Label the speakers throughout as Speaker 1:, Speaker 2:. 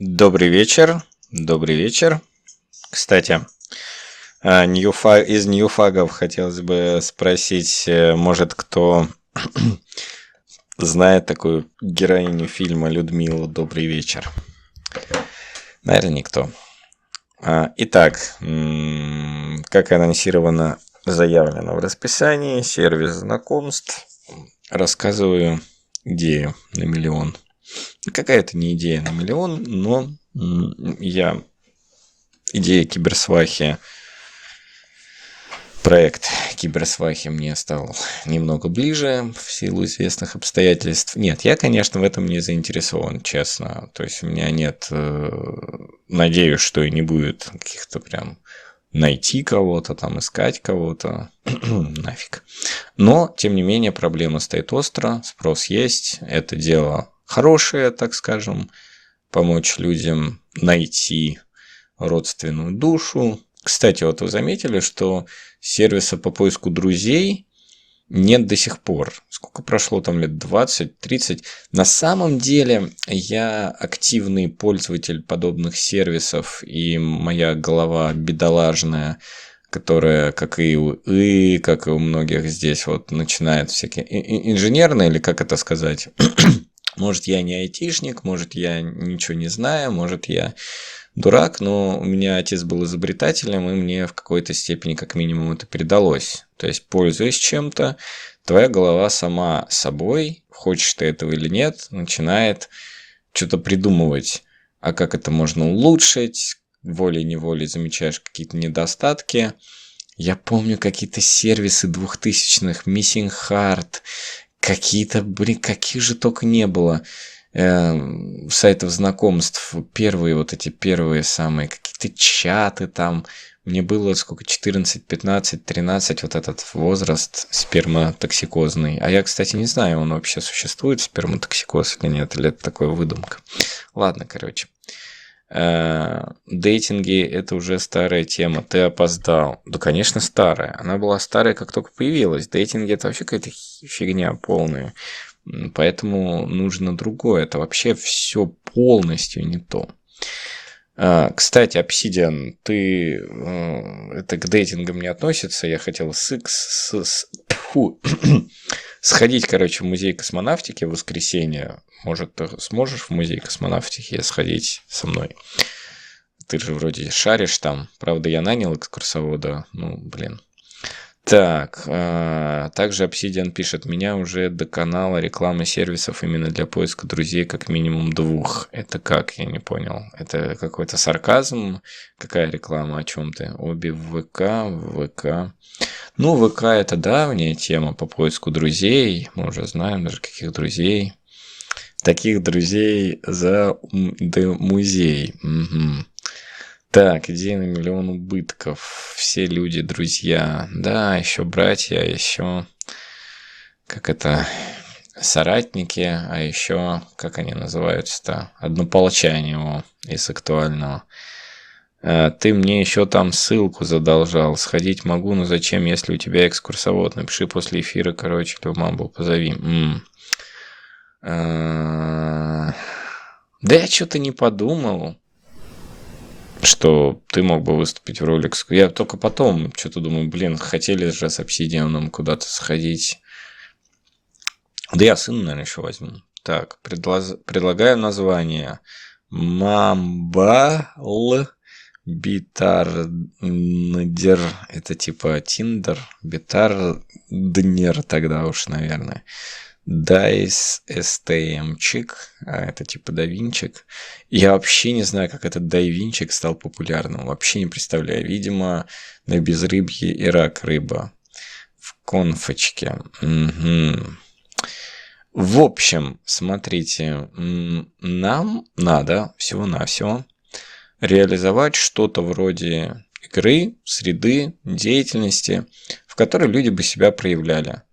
Speaker 1: Добрый вечер. Добрый вечер. Кстати, из ньюфагов хотелось бы спросить, может, кто знает такую героиню фильма Людмилу «Добрый вечер»? Наверное, никто. Итак, как анонсировано, заявлено в расписании, сервис знакомств. Рассказываю идею на миллион. Какая-то не идея на миллион, но идея киберсвахи, проект киберсвахи мне стал немного ближе в силу известных обстоятельств. Нет, я, конечно, в этом не заинтересован, честно. То есть у меня нет, надеюсь, что и не будет каких-то прям найти кого-то, там искать кого-то, нафиг. Но, тем не менее, проблема стоит остро, спрос есть, это дело хорошее, так скажем, помочь людям найти родственную душу. Кстати, вот вы заметили, что сервиса по поиску друзей нет до сих пор. Сколько прошло там лет? 20-30. На самом деле я активный пользователь подобных сервисов, и моя голова бедолажная, которая, как и у многих здесь, вот начинает всякие инженерные, или как это сказать? Может, я не айтишник, может, я ничего не знаю, может, я дурак, но у меня отец был изобретателем, и мне в какой-то степени, как минимум, это передалось. То есть, пользуясь чем-то, твоя голова сама собой, хочешь ты этого или нет, начинает что-то придумывать. А как это можно улучшить? Волей-неволей замечаешь какие-то недостатки. Я помню какие-то сервисы 2000-х, Missing Heart, какие-то, каких же только не было сайтов знакомств, первые самые какие-то чаты там. Мне было сколько, 14, 15, 13, вот этот возраст сперматоксикозный. А я, кстати, не знаю, он вообще существует, сперматоксикоз или нет, или это такая выдумка. Ладно, короче. Дейтинги – это уже старая тема, ты опоздал. Да, конечно, старая. Она была старая, как только появилась. Дейтинги – это вообще какая-то фигня полная. Поэтому нужно другое. Это вообще все полностью не то. Кстати, Obsidian, это к дейтингам не относится. Я хотел сходить, короче, в музей космонавтики в воскресенье. Может, ты сможешь в музей космонавтики сходить со мной? Ты же вроде шаришь там. Правда, я нанял экскурсовода. Так, также Obsidian пишет, меня уже до канала рекламы сервисов именно для поиска друзей как минимум 2. Это как? Я не понял. Это какой-то сарказм? Какая реклама? О чем ты? Обе в ВК. Ну, ВК это давняя тема по поиску друзей. Мы уже знаем даже каких друзей. Таких друзей за музей. Угу. Так, идея на миллион убытков. Все люди друзья. Да, еще братья, еще соратники, а еще, как они называются-то? Однополчане из актуального. Ты мне еще там ссылку задолжал. Сходить могу, но зачем, если у тебя экскурсовод? Напиши после эфира, короче, или в Мамбл позови. Да я что-то не подумал, что ты мог бы выступить в роли... Я только потом что-то думаю, хотели же с Obsidian куда-то сходить. Да я сына, наверное, еще возьму. Так, предлагаю название. Мамбл Битардер. Это типа Тиндер. Битарднер тогда уж, наверное. Дайс STM-чик, это типа давинчик. Я вообще не знаю, как этот давинчик стал популярным. Вообще не представляю. Видимо, на безрыбье и рак рыба. В конфочке. Угу. В общем, смотрите, нам надо всего-навсего реализовать что-то вроде игры, среды, деятельности, в которой люди бы себя проявляли.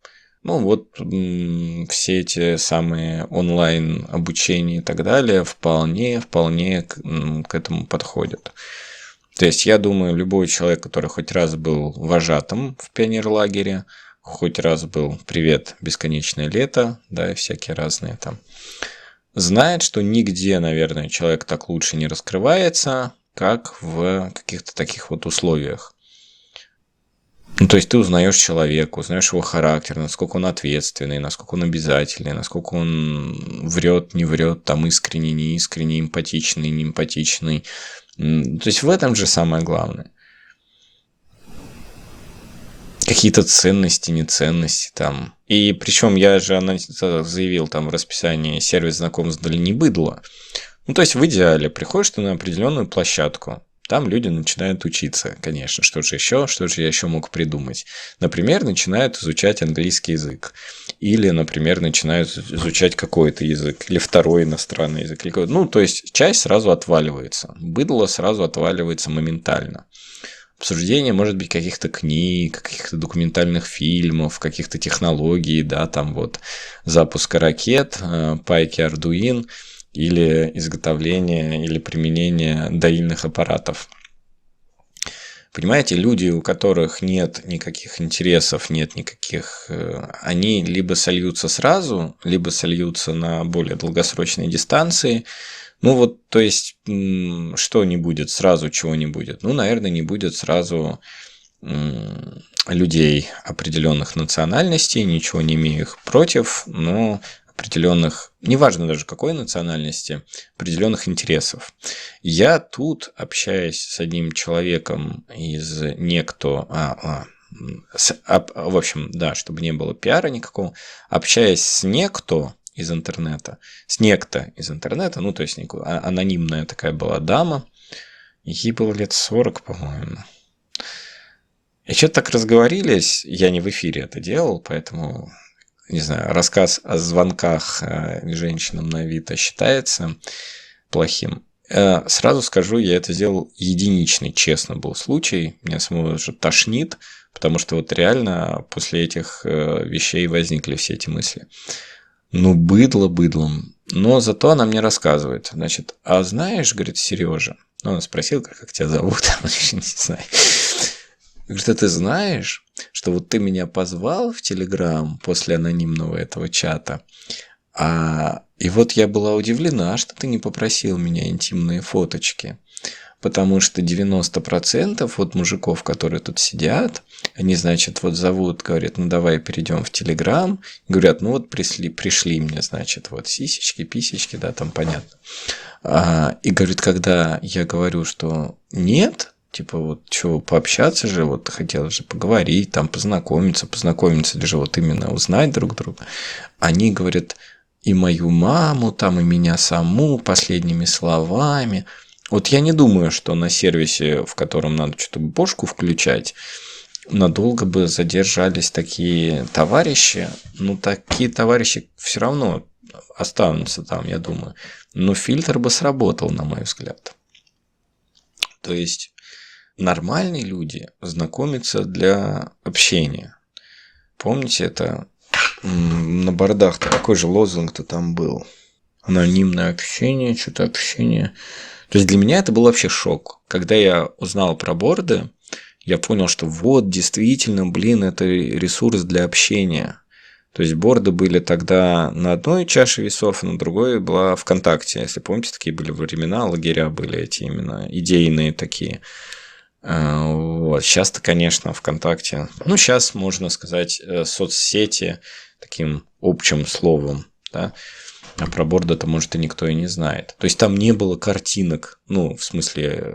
Speaker 1: Все эти самые онлайн-обучения и так далее вполне к этому подходят. То есть, я думаю, любой человек, который хоть раз был вожатым в пионерлагере, хоть раз был «Привет, бесконечное лето», да, и всякие разные там знает, что нигде, наверное, человек так лучше не раскрывается, как в каких-то таких вот условиях. Ну, то есть ты узнаешь человека, узнаешь его характер, насколько он ответственный, насколько он обязательный, насколько он врет, не врет, там искренний, не искренний, эмпатичный, не эмпатичный. То есть в этом же самое главное. Какие-то ценности, неценности там. И причем я же заявил там в расписании сервис знакомств для небыдла. Ну, то есть в идеале приходишь ты на определенную площадку. Там люди начинают учиться, конечно. Что же я еще мог придумать? Например, начинают изучать английский язык. Или, например, начинают изучать какой-то язык. Или второй иностранный язык. Ну, то есть часть сразу отваливается. Быдло сразу отваливается моментально. Обсуждение, может быть, каких-то книг, каких-то документальных фильмов, каких-то технологий, да, там вот запуска ракет, пайки Arduino, или изготовление или применение доильных аппаратов. Понимаете, люди, у которых нет никаких интересов, нет никаких... Они либо сольются сразу, либо сольются на более долгосрочной дистанции. Ну вот, то есть, что не будет сразу, чего не будет? Ну, наверное, не будет сразу людей определенных национальностей, ничего не имею их против, но определенных, неважно даже какой национальности, определенных интересов. Я тут, общаясь с одним человеком из некто, в общем, да, чтобы не было пиара никакого, общаясь с некто из интернета, ну, то есть анонимная такая была дама, ей было лет 40, по-моему. И что-то так разговорились, я не в эфире это делал, поэтому... Не знаю, рассказ о звонках женщинам на Авито считается плохим. Сразу скажу, я это сделал единичный, честно, был случай. Меня самого уже тошнит, потому что вот реально после этих вещей возникли все эти мысли. Ну, быдло быдлом. Но зато она мне рассказывает. Значит, а знаешь, говорит, Сережа, ну, он спросил, как тебя зовут, не знаю. Говорит, а ты знаешь, что вот ты меня позвал в Телеграм после анонимного этого чата, и вот я была удивлена, что ты не попросил меня интимные фоточки, потому что 90% вот мужиков, которые тут сидят, они, значит, вот зовут, говорят, ну давай перейдем в Телеграм, говорят, ну вот пришли мне, значит, вот сисечки, писечки, да, там понятно. И говорит, когда я говорю, что нет, типа вот что, пообщаться же, вот хотелось же поговорить, там познакомиться или же вот именно узнать друг друга. Они говорят и мою маму, там и меня саму последними словами. Вот я не думаю, что на сервисе, в котором надо что-то бошку включать, надолго бы задержались такие товарищи. Ну, такие товарищи все равно останутся там, я думаю. Но фильтр бы сработал, на мой взгляд. То есть нормальные люди знакомятся для общения. Помните, это на бордах-то какой же лозунг-то там был? Анонимное общение, что-то общение. То есть для меня это был вообще шок. Когда я узнал про борды, я понял, что вот действительно, это ресурс для общения. То есть борды были тогда на одной чаше весов, а на другой была ВКонтакте. Если помните, такие были времена, лагеря были эти именно идейные такие. Вот. Сейчас-то, конечно, ВКонтакте, ну, сейчас можно сказать соцсети таким общим словом, да, а про борды-то, может, и никто и не знает. То есть там не было картинок, ну, в смысле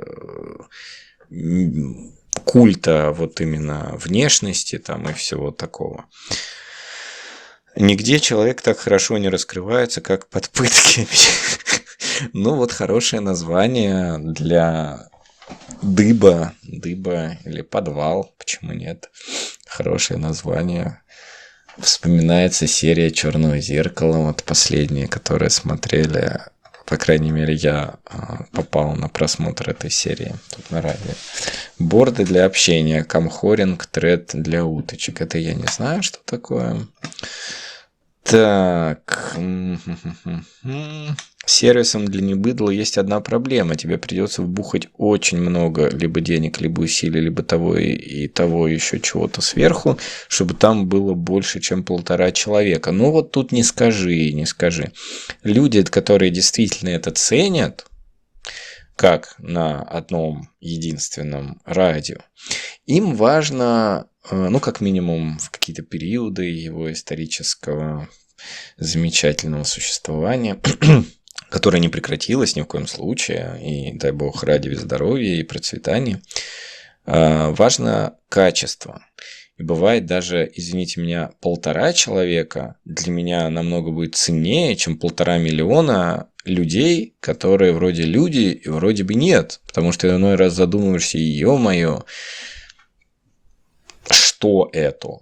Speaker 1: культа вот именно внешности там и всего такого. Нигде человек так хорошо не раскрывается, как под пытками. Ну, вот хорошее название для... Дыба или подвал, почему нет? Хорошее название. Вспоминается серия «Черного зеркала», вот последние, которые смотрели. По крайней мере, я попал на просмотр этой серии тут на радио. Борды для общения, камхоринг, тред для уточек. Это я не знаю, что такое. Так. С сервисом для небыдла есть одна проблема. Тебе придется вбухать очень много либо денег, либо усилий, либо того и того еще чего-то сверху, чтобы там было больше, чем 1,5 человека. Но вот тут не скажи. Люди, которые действительно это ценят, как на одном единственном радио, им важно, ну, как минимум, в какие-то периоды его исторического замечательного существования, которое не прекратилось ни в коем случае, и, дай бог, ради здоровья и процветания, важно качество. И бывает даже, извините меня, 1,5 человека для меня намного будет ценнее, чем 1,5 миллиона людей, которые вроде люди и вроде бы нет. Потому что иной раз задумываешься, ё-моё, что это?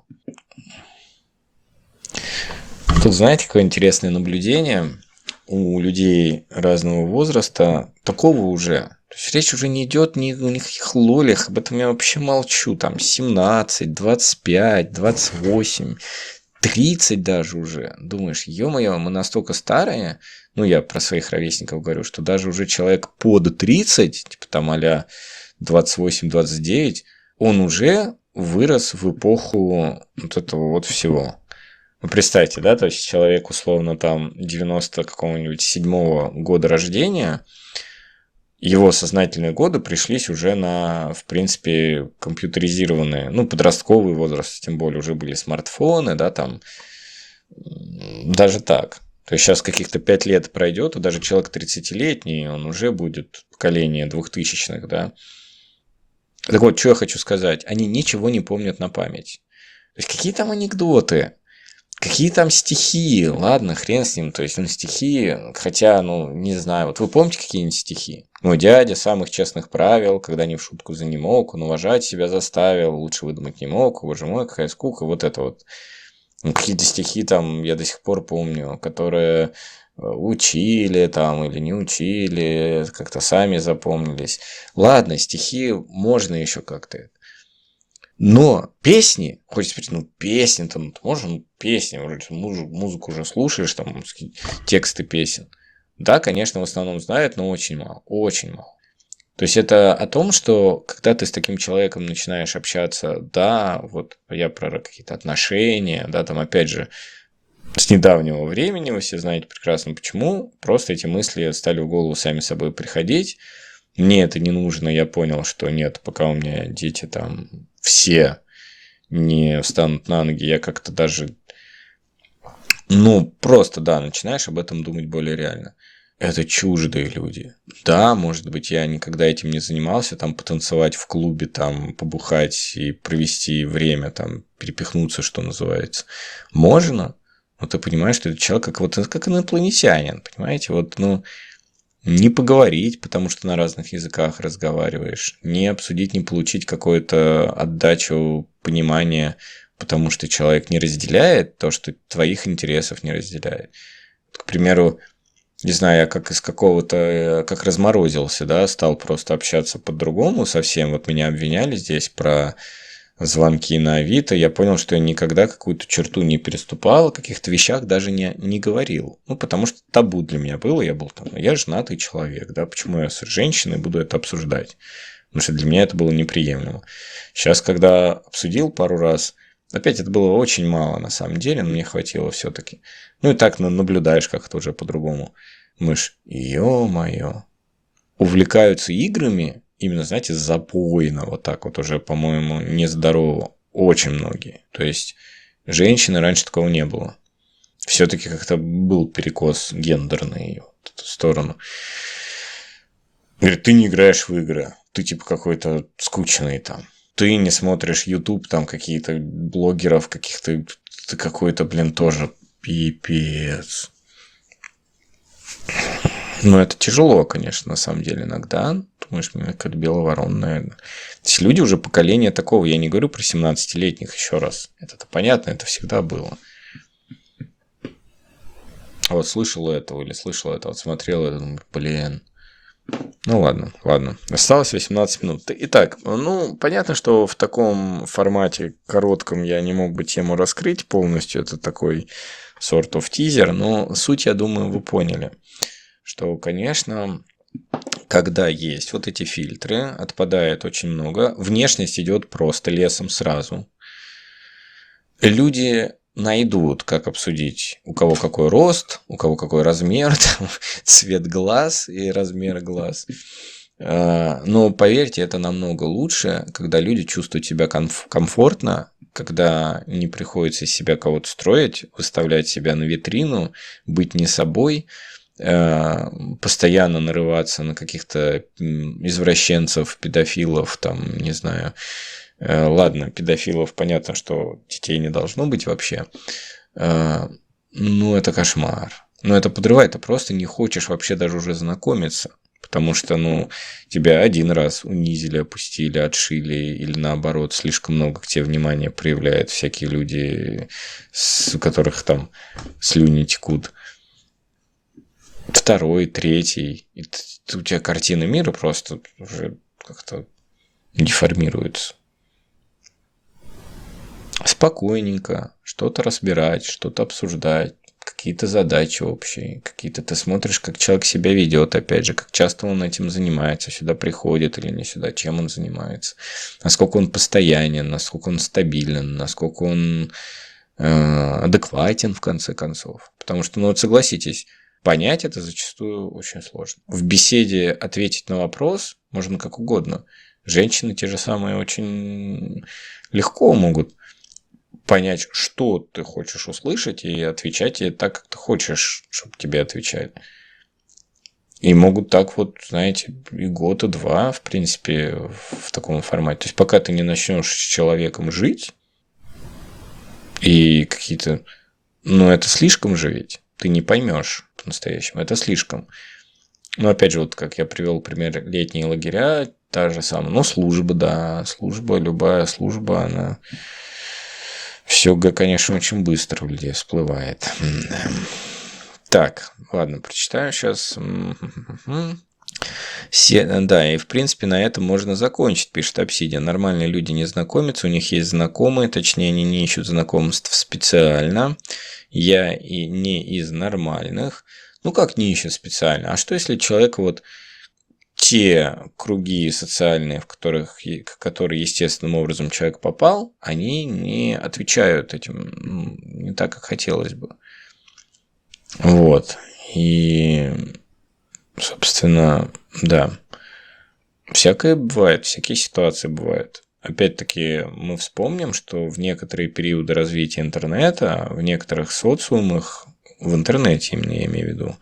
Speaker 1: Тут, знаете, какое интересное наблюдение у людей разного возраста, такого уже. То есть речь уже не идет ни о никаких лолях, об этом я вообще молчу. Там 17, 25, 28, 30 даже уже. Думаешь, ё-моё, мы настолько старые, ну я про своих ровесников говорю, что даже уже человек под 30, типа там а-ля 28-29, он уже вырос в эпоху вот этого вот всего. Ну, представьте, да, то есть человек, условно, там 90 какого-нибудь 7-го года рождения, его сознательные годы пришлись уже на, в принципе, компьютеризированные, ну, подростковый возраст, тем более уже были смартфоны, да, там, даже так. То есть сейчас каких-то 5 лет пройдет, и даже человек 30-летний, он уже будет поколение 2000-х, да. Так вот, что я хочу сказать, они ничего не помнят на память. То есть какие там анекдоты, какие там стихи, ладно, хрен с ним, то есть, стихи, хотя, не знаю, вот вы помните какие-нибудь стихи? Мой дядя самых честных правил, когда не в шутку за не мог, он уважать себя заставил, лучше выдумать не мог, боже мой, какая скука, вот это вот. Какие-то стихи там я до сих пор помню, которые учили там или не учили, как-то сами запомнились. Ладно, стихи можно еще как-то. Но песни, хочется сказать, песни, там, можно песни, вроде музыку уже слушаешь, там, тексты песен. Да, конечно, в основном знают, но очень мало, очень мало. То есть это о том, что когда ты с таким человеком начинаешь общаться, да, вот я про какие-то отношения, да, там опять же, с недавнего времени, вы все знаете прекрасно почему, просто эти мысли стали в голову сами собой приходить. Мне это не нужно, я понял, что нет, пока у меня дети там все не встанут на ноги, я как-то даже, просто, да, начинаешь об этом думать более реально. Это чуждые люди. Да, может быть, я никогда этим не занимался, там, потанцевать в клубе, там, побухать и провести время, там, перепихнуться, что называется. Можно, но ты понимаешь, что это человек как инопланетянин, понимаете, не поговорить, потому что на разных языках разговариваешь, не обсудить, не получить какую-то отдачу, понимание, потому что человек не разделяет то, что твоих интересов не разделяет. К примеру, не знаю, я как из какого-то, как разморозился, да, стал просто общаться по-другому совсем. Вот меня обвиняли здесь про звонки на Авито, я понял, что я никогда какую-то черту не переступал, о каких-то вещах даже не говорил. Потому что табу для меня было, я был там, я женатый человек, да, почему я с женщиной буду это обсуждать? Потому что для меня это было неприемлемо. Сейчас, когда обсудил пару раз, опять это было очень мало на самом деле, но мне хватило все-таки. И так наблюдаешь как-то уже по-другому. Мышь, ё-моё, увлекаются играми, именно, знаете, запойно, вот так вот уже, по-моему, нездорово. Очень многие. То есть, женщины раньше такого не было. Все-таки как-то был перекос гендерный в эту сторону. Говорит, ты не играешь в игры. Ты типа какой-то скучный там. Ты не смотришь YouTube, там какие-то блогеров, каких-то... Ты какой-то, тоже пипец. Это тяжело, конечно, на самом деле иногда. Думаешь, мне как беловорон, наверное. То есть люди уже поколение такого. Я не говорю про 17-летних еще раз. Это-то понятно, это всегда было. А вот слышал этого или слышал это, вот смотрел это, думаю, блин. Ладно. Осталось 18 минут. Итак, понятно, что в таком формате коротком я не мог бы тему раскрыть полностью. Это такой sort of teaser, но суть, я думаю, вы поняли, что, конечно, когда есть вот эти фильтры, отпадает очень много, внешность идет просто лесом сразу. Люди найдут, как обсудить, у кого какой рост, у кого какой размер, там, цвет глаз и размер глаз. Но поверьте, это намного лучше, когда люди чувствуют себя комфортно, когда не приходится из себя кого-то строить, выставлять себя на витрину, быть не собой, постоянно нарываться на каких-то извращенцев, педофилов, там, не знаю. Ладно, педофилов, понятно, что детей не должно быть вообще. Ну, это кошмар. Ну, это подрывает, ты просто не хочешь вообще даже уже знакомиться. Потому что, ну, тебя один раз унизили, опустили, отшили, или наоборот, слишком много к тебе внимания проявляют всякие люди, у которых там слюни текут. Второй, третий. И у тебя картина мира просто уже как-то деформируется. Спокойненько что-то разбирать, что-то обсуждать, какие-то задачи общие, какие-то ты смотришь, как человек себя ведет, опять же, как часто он этим занимается, сюда приходит или не сюда, чем он занимается, насколько он постоянен, насколько он стабилен, насколько он адекватен в конце концов. Потому что, ну вот согласитесь, понять это зачастую очень сложно. В беседе ответить на вопрос можно как угодно. Женщины те же самые очень легко могут понять, что ты хочешь услышать, и отвечать тебе так, как ты хочешь, чтобы тебе отвечали. И могут так вот, знаете, и год, и два, в принципе, в таком формате. То есть, пока ты не начнешь с человеком жить, и какие-то... Ну, это слишком же ведь. Ты не поймешь по-настоящему. Это слишком. Но, опять же, вот как я привел пример, летние лагеря, та же самая. Ну, служба, да. Служба, любая служба, она... Все, конечно, очень быстро у людей всплывает. Так, ладно, прочитаю сейчас. Да, и в принципе на этом можно закончить, пишет Obsidian. Нормальные люди не знакомятся, у них есть знакомые, точнее, они не ищут знакомств специально. Я и не из нормальных. Ну, как не ищут специально? А что, если человек вот те круги социальные, в которые естественным образом человек попал, они не отвечают этим не так, как хотелось бы. Вот. И, собственно, да. Всякое бывает, всякие ситуации бывают. Опять-таки, мы вспомним, что в некоторые периоды развития интернета, в некоторых социумах, в интернете, я имею в виду,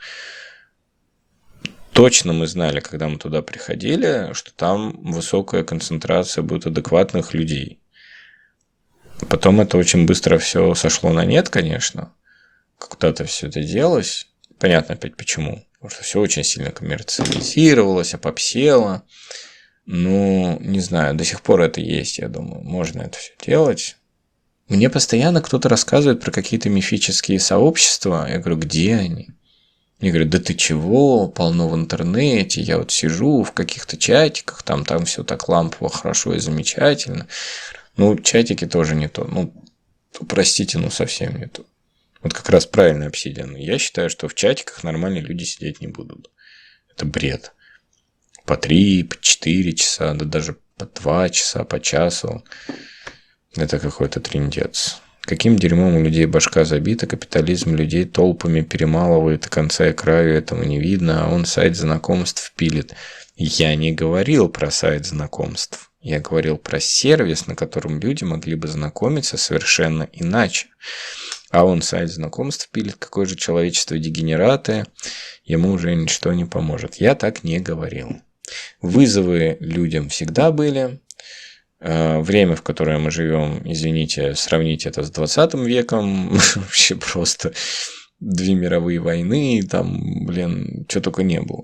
Speaker 1: точно мы знали, когда мы туда приходили, что там высокая концентрация будет адекватных людей. Потом это очень быстро все сошло на нет, конечно. Когда-то все это делалось. Понятно опять почему. Потому что все очень сильно коммерциализировалось, опопсело. Ну, не знаю, до сих пор это есть, я думаю. Можно это все делать. Мне постоянно кто-то рассказывает про какие-то мифические сообщества. Я говорю, где они? Мне говорят, да ты чего, полно в интернете, я вот сижу в каких-то чатиках, там все так лампово, хорошо и замечательно. Ну, чатики тоже не то. Ну, простите, ну совсем не то. Вот как раз правильно Obsidian. Я считаю, что в чатиках нормальные люди сидеть не будут. Это бред. По 3, по 4 часа, да даже по 2 часа, по часу. Это какой-то трындец. Каким дерьмом у людей башка забита, капитализм людей толпами перемалывает, и конца и краю этому не видно, а он сайт знакомств пилит. Я не говорил про сайт знакомств. Я говорил про сервис, на котором люди могли бы знакомиться совершенно иначе. А он сайт знакомств пилит, какое же человечество дегенераты, ему уже ничто не поможет. Я так не говорил. Вызовы людям всегда были. Время, в которое мы живем, извините, сравните это с 20 веком, вообще просто 2 мировые войны, там, что только не было.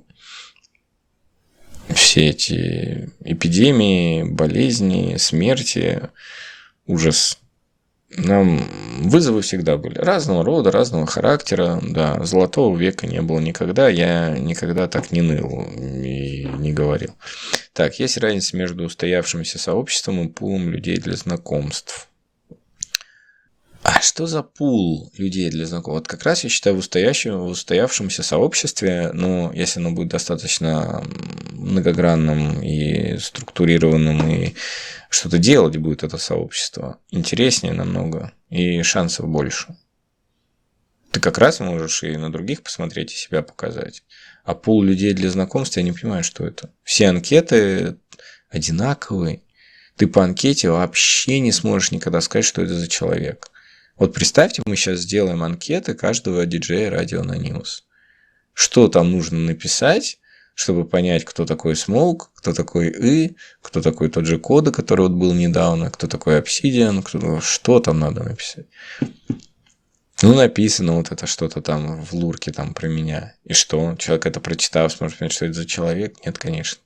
Speaker 1: Все эти эпидемии, болезни, смерти, ужас. Нам вызовы всегда были разного рода, разного характера. Да, золотого века не было никогда. Я никогда так не ныл и не говорил. Так, есть разница между устоявшимся сообществом и пулом людей для знакомств. А что за пул людей для знакомых? Вот как раз я считаю в устоявшемся сообществе, ну, если оно будет достаточно многогранным и структурированным, и что-то делать будет это сообщество, интереснее намного, и шансов больше. Ты как раз можешь и на других посмотреть, и себя показать. А пул людей для знакомств, я не понимаю, что это. Все анкеты одинаковые. Ты по анкете вообще не сможешь никогда сказать, что это за человек. Вот представьте, мы сейчас сделаем анкеты каждого диджея Radio Anonymous. Что там нужно написать, чтобы понять, кто такой Smoke, кто такой кто такой тот же Кода, который вот был недавно, кто такой Obsidian, что там надо написать. Ну, написано вот это что-то там в лурке там про меня. И что? Человек это прочитав, сможет понять, что это за человек? Нет, конечно.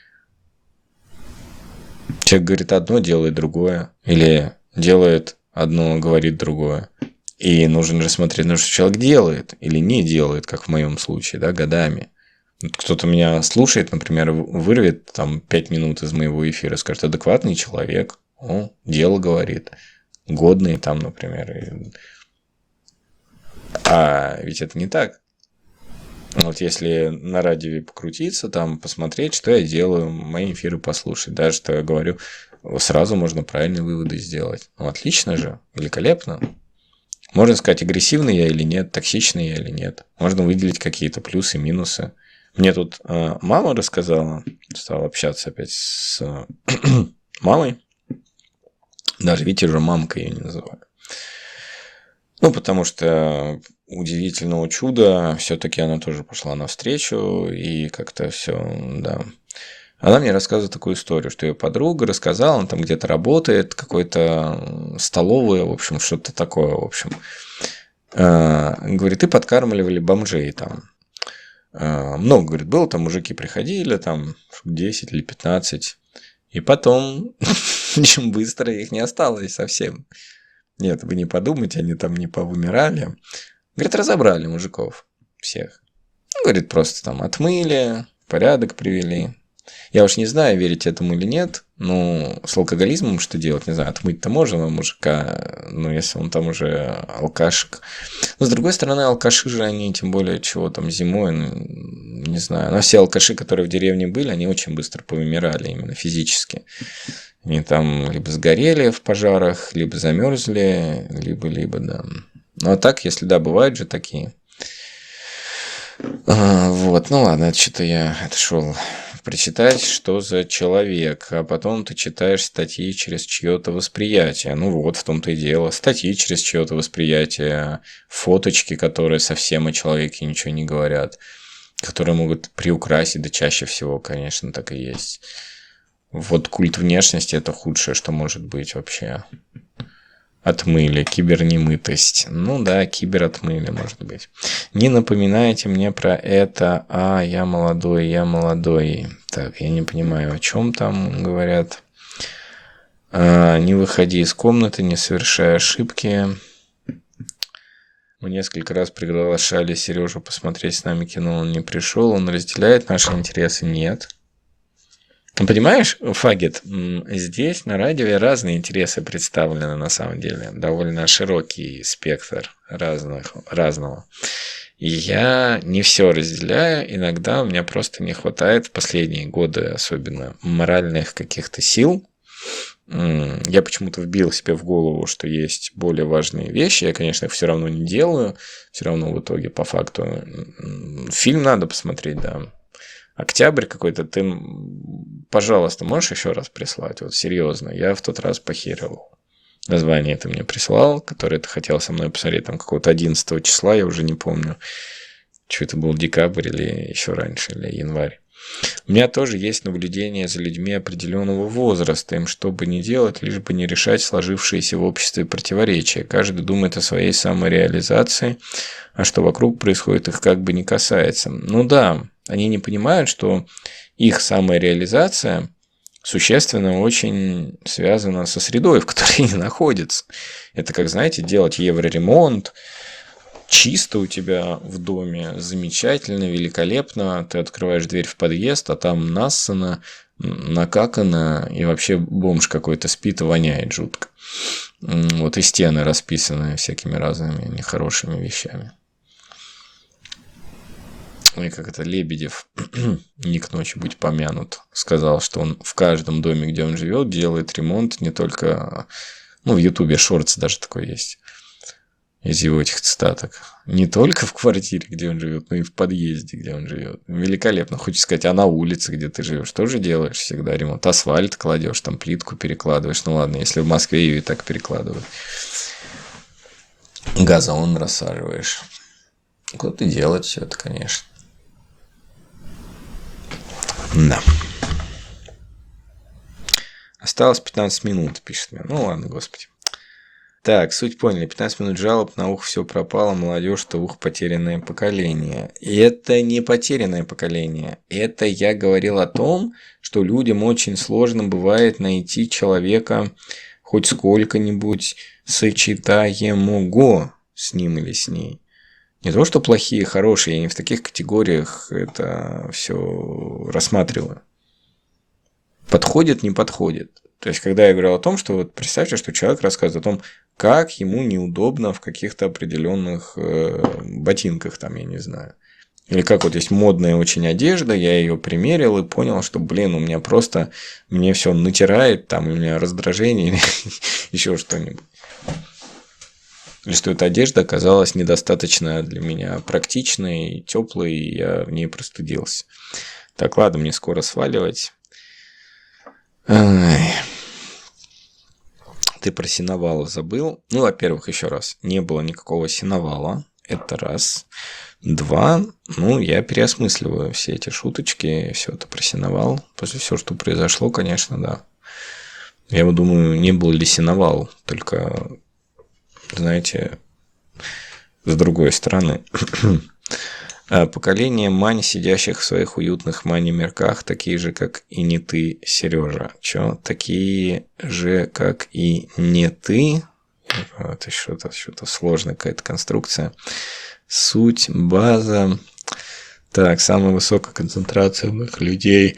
Speaker 1: Человек говорит одно, делает другое. Или делает одно, говорит другое. И нужно рассмотреть, что человек делает или не делает, как в моем случае, да, годами. Кто-то меня слушает, например, вырвет там 5 минут из моего эфира, скажет, адекватный человек, дело говорит, годный там, например. А ведь это не так. Вот если на радио покрутиться, там посмотреть, что я делаю, мои эфиры послушать, даже что я говорю, сразу можно правильные выводы сделать. Ну, отлично же, великолепно. Можно сказать, агрессивный я или нет, токсичный я или нет. Можно выделить какие-то плюсы, минусы. Мне тут мама рассказала, стала общаться опять с мамой. Даже, видите, уже мамка ее не называю. Ну, потому что удивительного чуда, все-таки она тоже пошла навстречу, и как-то все, да. Она мне рассказывает такую историю, что ее подруга рассказала, она там где-то работает, какой-то столовая, в общем, что-то такое, в общем. Говорит, и подкармливали бомжей там. Много, говорит, было, там мужики приходили, там 10 или 15, и потом очень быстро их не осталось совсем. Нет, вы не подумайте, они там не повымирали. Говорит, разобрали мужиков всех. Говорит, просто там отмыли, порядок привели. Я уж не знаю, верить этому или нет. Ну, с алкоголизмом что делать? Не знаю, отмыть-то можно мужика, но если он там уже алкашек. Но, с другой стороны, алкаши же они, тем более, чего там зимой, не знаю. Но все алкаши, которые в деревне были, они очень быстро повымирали именно физически. Они там либо сгорели в пожарах, либо замерзли, либо, да. Ну, а так, если да, бывают же такие. Вот, ну ладно, это что-то я отошел прочитать, что за человек, а потом ты читаешь статьи через чье-то восприятие. Ну вот, в том-то и дело. Статьи через чье-то восприятие, фоточки, которые совсем о человеке ничего не говорят, которые могут приукрасить, да чаще всего, конечно, так и есть. Вот культ внешности – это худшее, что может быть вообще. Отмыли, кибернемытость. Ну да, киберотмыли, может быть. Не напоминайте мне про это. Я молодой. Так, я не понимаю, о чем там говорят. Не выходи из комнаты, не совершай ошибки. Мы несколько раз приглашали Сережу посмотреть с нами кино, он не пришел. Он разделяет наши интересы? Нет. Понимаешь, Фагет, здесь на радио разные интересы представлены на самом деле. Довольно широкий спектр разного. И я не все разделяю. Иногда у меня просто не хватает в последние годы особенно моральных каких-то сил. Я почему-то вбил себе в голову, что есть более важные вещи. Я, конечно, их все равно не делаю. Все равно в итоге, по факту, фильм надо посмотреть, да. Октябрь какой-то, ты, пожалуйста, можешь еще раз прислать? Вот серьезно, я в тот раз похерил. Название ты мне прислал, которое ты хотел со мной посмотреть, там какого-то 11 числа, я уже не помню. Что это был, декабрь или еще раньше, или январь. У меня тоже есть наблюдение за людьми определенного возраста. Им что бы ни делать, лишь бы не решать сложившиеся в обществе противоречия. Каждый думает о своей самореализации, а что вокруг происходит, их как бы не касается. Ну да, они не понимают, что их самореализация существенно очень связана со средой, в которой они находятся. Это как, знаете, делать евроремонт, чисто у тебя в доме, замечательно, великолепно, ты открываешь дверь в подъезд, а там нассано, накакано, и вообще бомж какой-то спит и воняет жутко. Вот и стены расписаны всякими разными нехорошими вещами. И как это Лебедев, ник ночи будь помянут, сказал, что он в каждом доме, где он живет, делает ремонт, не только... Ну, в Ютубе шортс даже такой есть. Из его этих цитаток. Не только в квартире, где он живет, но и в подъезде, где он живет. Великолепно. Хочешь сказать, а на улице, где ты живешь, тоже делаешь всегда ремонт? Асфальт кладешь, там плитку перекладываешь. Ну ладно, если в Москве ее и так перекладывают. Газон рассаживаешь. Вот и делать все это, конечно. Да. Осталось 15 минут, пишет мне. Ну ладно, господи. Так, суть поняли. 15 минут жалоб, на ухо все пропало, молодежь, то ухо потерянное поколение. И это не потерянное поколение. Это я говорил о том, что людям очень сложно бывает найти человека хоть сколько-нибудь сочетаемого с ним или с ней. Не то, что плохие, хорошие, я не в таких категориях это все рассматриваю. Подходит, не подходит. То есть, когда я говорил о том, что вот представьте, что человек рассказывает о том, как ему неудобно в каких-то определенных ботинках, там, я не знаю. Или как вот есть модная очень одежда, я ее примерил и понял, что, блин, у меня просто, мне все натирает, там, у меня раздражение, или еще что-нибудь. Или что эта одежда оказалась недостаточно для меня практичной, теплой, и я в ней простудился. Так, ладно, мне скоро сваливать. Ай. Ты про сеновал забыл. Ну, во-первых, еще раз, не было никакого сеновала. Это раз. Два. Ну, я переосмысливаю все эти шуточки, все это про сеновал. После всего, что произошло, конечно, да. Я вот думаю, не был ли сеновал, только, знаете, с другой стороны. Поколение мань, сидящих в своих уютных мани-мирках, такие же, как и не ты, Сережа. Чё? Такие же, как и не ты? Это что-то сложная какая-то конструкция. Суть, база. Так, самая высокая концентрация умных людей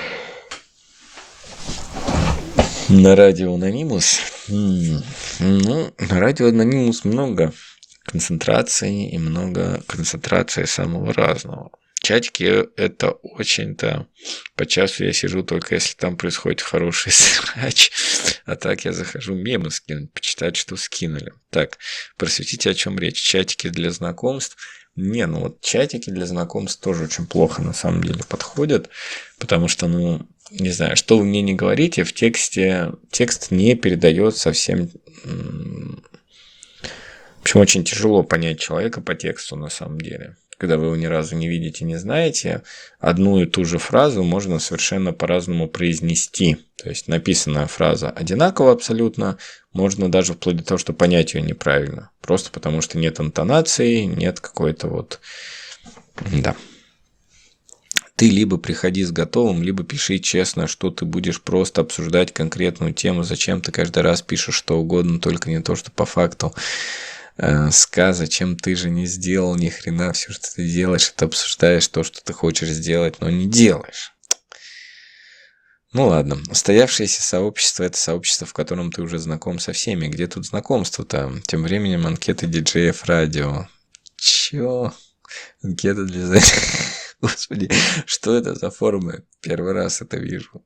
Speaker 1: на радио Анонимус. Ну, на радио Анонимус много концентрации и много концентрации самого разного. Чатики это очень-то... По часу я сижу только если там происходит хороший срач. А так я захожу мемы скинуть, почитать, что скинули. Так, просветите, о чем речь. Чатики для знакомств. Не, ну вот чатики для знакомств тоже очень плохо на самом деле подходят. Потому что, ну, не знаю, что вы мне не говорите, в тексте текст не передает совсем... В общем, очень тяжело понять человека по тексту на самом деле. Когда вы его ни разу не видите, не знаете, одну и ту же фразу можно совершенно по-разному произнести. То есть написанная фраза одинаково абсолютно, можно даже вплоть до того, что понять ее неправильно. Просто потому что нет интонации, нет какой-то вот... Да. Ты либо приходи с готовым, либо пиши честно, что ты будешь просто обсуждать конкретную тему. Зачем ты каждый раз пишешь что угодно, только не то, что по факту. Зачем ты же не сделал ни хрена, все, что ты делаешь, это обсуждаешь то, что ты хочешь сделать, но не делаешь. Ну ладно, устоявшееся сообщество – это сообщество, в котором ты уже знаком со всеми. Где тут знакомство-то? Тем временем анкеты диджеев радио. Чё? Анкета для... Господи, что это за формы? Первый раз это вижу.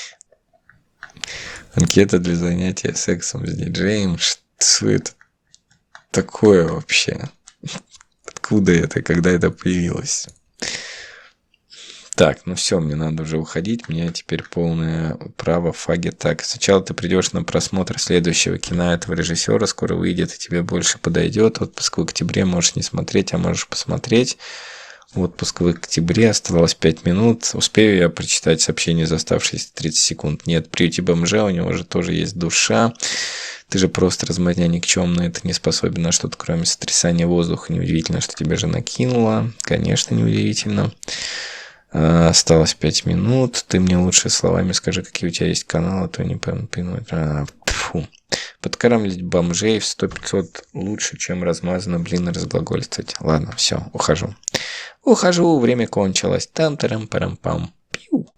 Speaker 1: Анкета для занятия сексом с диджеем. Что это такое вообще? Откуда это? Когда это появилось? Так, ну все, мне надо уже уходить. У меня теперь полное право фаги. Так, сначала ты придешь на просмотр следующего кино этого режиссера. Скоро выйдет и тебе больше подойдет. Отпуск в октябре можешь не смотреть, а можешь посмотреть. Отпуск в октябре, осталось 5 минут. Успею я прочитать сообщение за оставшиеся 30 секунд? Нет, приюти бомжа, у него же тоже есть душа. Ты же просто размазня никчемная, ты не способен на что-то, кроме сотрясания воздуха. Неудивительно, что тебя жена кинула. Конечно, неудивительно. Осталось 5 минут. Ты мне лучше словами скажи, какие у тебя есть каналы, а то не пойму. Фу. подкармливать бомжей в 100-500 лучше, чем размазанно, разглагольствовать. Ладно, все, ухожу. Ухожу, время кончилось. Там-тарам-парам-пам. Пиу.